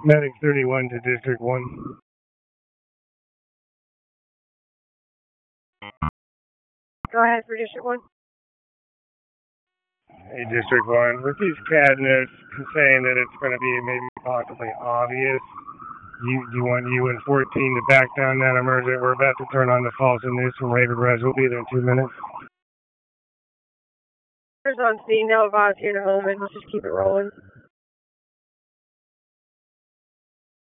Medic 31 to District 1. Go ahead for District 1. Hey, District 1. With these CAD notes saying that it's going to be maybe possibly obvious, you want U and 14 to back down that emergent. We're about to turn on the false and news from Raven Res. We'll be there in 2 minutes. On scene now, Voss here to home, and let's just keep it rolling.